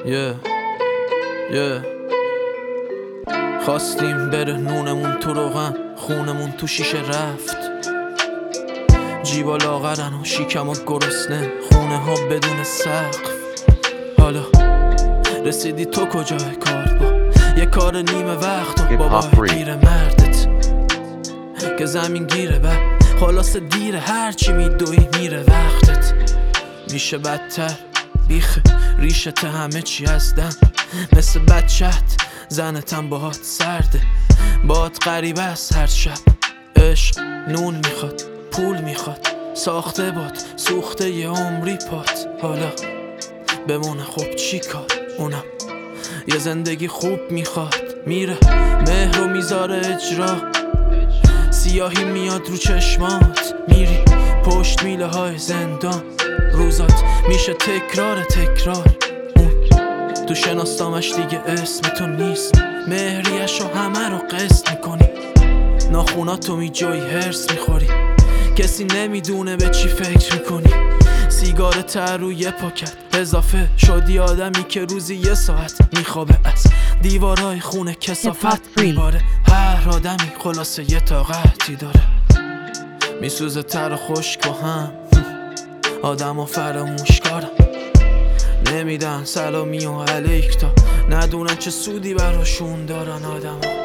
خواستیم بره نونمون تو روغن، خونمون تو شیشه رفت، جیبا لاغرن و شیکم و گرسنه، خونه ها بدون سقف. حالا رسیدی تو کجای کار با یه کار نیمه وقت و بابا گیره مردت که زمین گیره و خلاص دیره، هرچی میدوی میره وقتت. میشه بدتر بیخ ریشت همه چی از دم، مثل بچت زنتم باهات سرده، باهات غریبه است هر شب. عشق نون میخواد، پول میخواد، ساخته باد سوخته یه عمری پات. حالا بمونه خب چی کار، اونم یه زندگی خوب میخواد. میره مهر رو میذاره اجرا، سیاهی میاد رو چشمات، میری پشت میله های زندان، روزات میشه تکرار. اون تو شناسنامش دیگه اسم تو نیست، مهریشو همه رو قسط میکنی، ناخوناتو میجوی هرس میخوری، کسی نمیدونه به چی فکر میکنی. سیگار تر رو یه پاکت اضافه شدی، آدمی که روزی 1 ساعت میخوابه، از دیوارای خونه کثافت میباره. هر آدمی خلاصه یه طاقتی داره، میسوزه تر و خشک با هم، آدم و فراموش کارم، نمیدن سلامی و علیک تا ندونن چه سودی براشون دارن آدم ها.